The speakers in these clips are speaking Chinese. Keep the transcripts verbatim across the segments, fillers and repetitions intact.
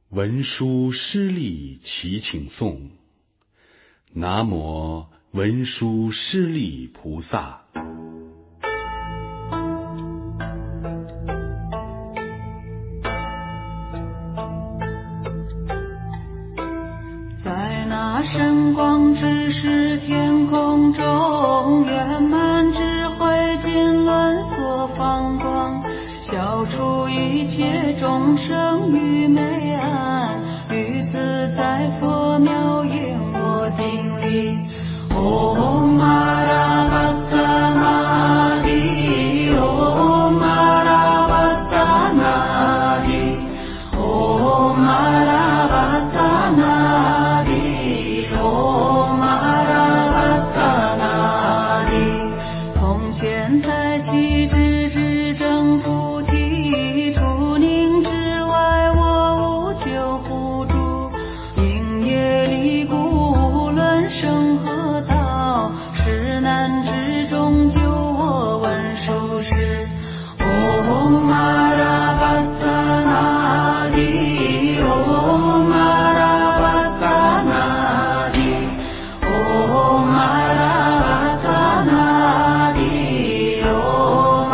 文殊师利祈请颂。南无文殊师利菩萨。 在那神光之时天空中，圆满智慧金轮所放光，消除一切众生愚昧暗，于自在佛妙音我顶礼。Om Aravattanadi Om Aravattanadi Om Aravattanadi Om Aravattanadi 从现在起直至正菩提，除宁之外我无求护助，因业力故无论生何道，是难之中救我文殊师。Om Aravattanadi Om Aravattanadi Om Aravattanadi Om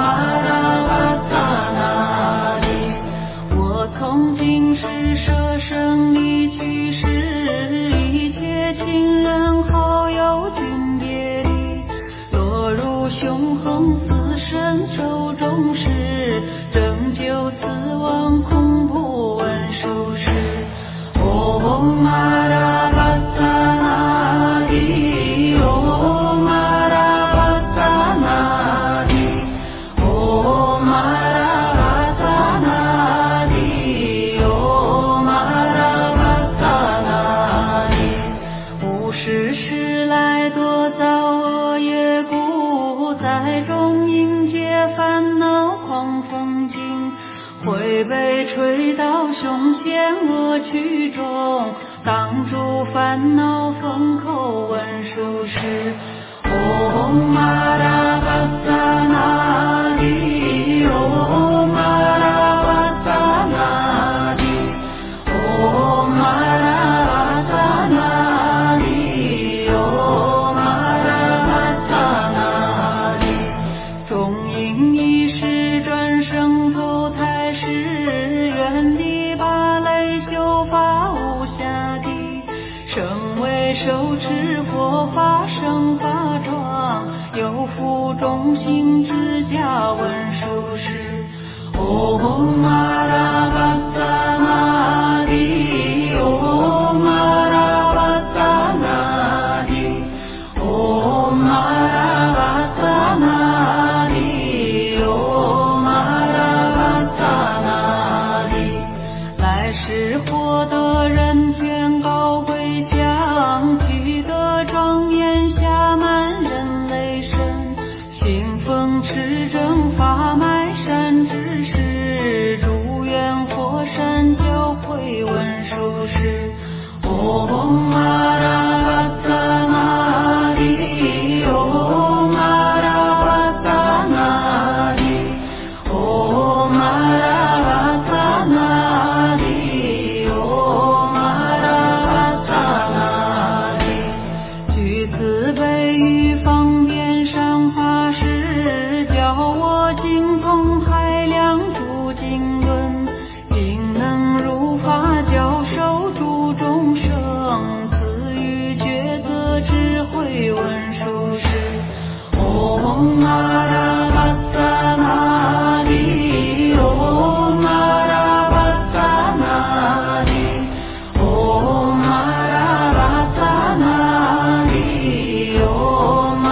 Aravattanadi 我从今世舍生离去世，一切亲人好友均别离，落入凶横死神手中时，拯救死亡恐怖文殊师。Om Aravattanadi Om Aravattanadi Om Aravattanadi Om Aravattanadi 无始时来多造恶业故，在中迎接烦恼狂风境，会被吹到凶险恶趣中，挡住烦恼风口文殊师。Om Aravattanadi Om Aravattanadi Om Aravattanadi Om Aravattanadi 中应一时转生投胎时，愿力把雷修法无暇地，成为手持佛法生法状，有福众星之家文殊师。Om Aravattanadi Om Aravattanadi Om Aravattanadi Om Aravattanadi 来世获得人间高贵奖，取得庄严暇满人类身，信奉持正法脉善知识，祝愿佛山教诲文殊师。Om Aravattanadi Om Aravattanadi Om Aravattanadi Om Aravattanadi 具慈悲于方便上法师，教我精通海量诸经论，应能如法教授诸众生，赐予抉择智慧文殊师。Om Aravattanadi Om Aravattanadi Om Aravattanadi Om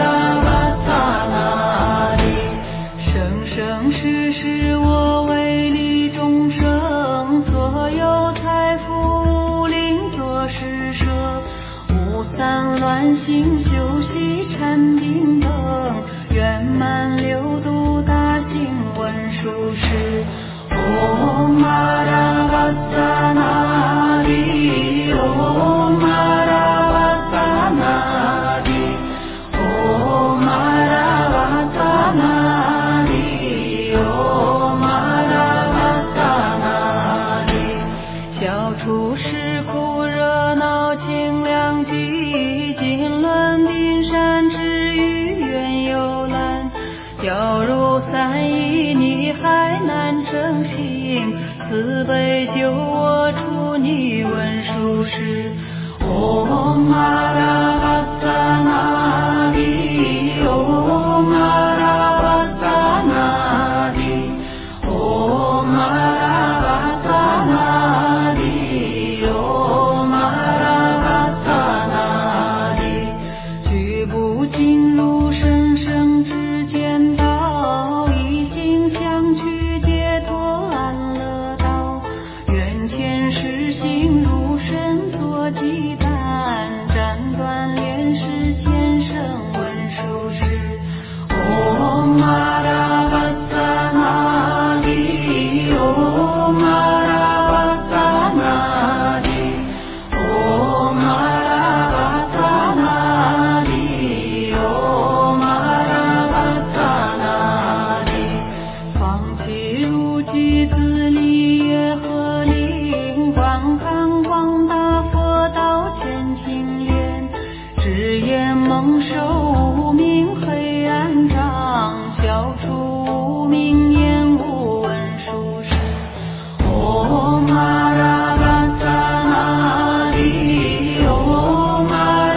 Aravattanadi 生生世世我为利众生，所有财富无吝做施舍，无散乱心修习禅定等，圆满六度大行文殊师。Om Aravattanadi Om Aravattanadi Om Aravattanadi Om Aravattanadi 小慈悲救我出泥文殊师。Om Aravattanadi Om Aravattanadi Om Aravattanadi Om Aravattanadi 举步进入生生之间道，一心相去解脱安乐道，愿前世心如神所羁绊，斩断连世前生文殊师。Om Aravattanadi Om Aravattanadi Om Aravattanadi Om Aravattanadi 放弃如己自利业和灵，观看广大佛道前清莲，只言蒙受无明黑暗障，消除无明厌恶文殊师。Om Aravattanadi Om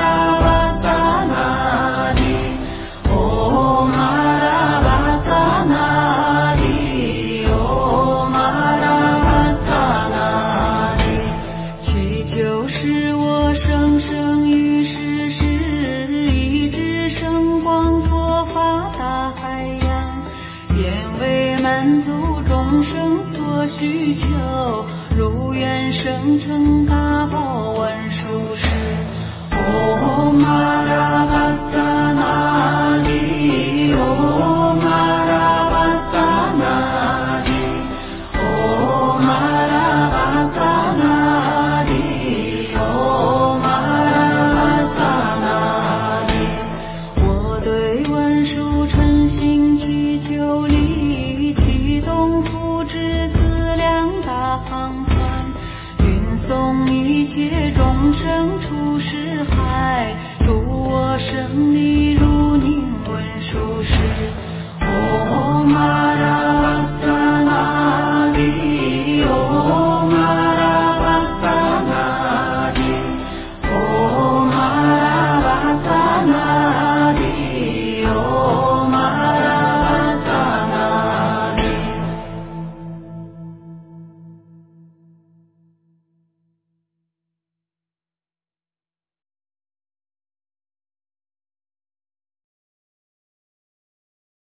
Aravattanadi Om Aravattanadi Om Aravattanadi 祈求使我生生于世世，一直生光佛法大海洋，愿为满足众生所需求，如愿生成大宝文殊师。Om Aravattanadi Om Aravattanadi Om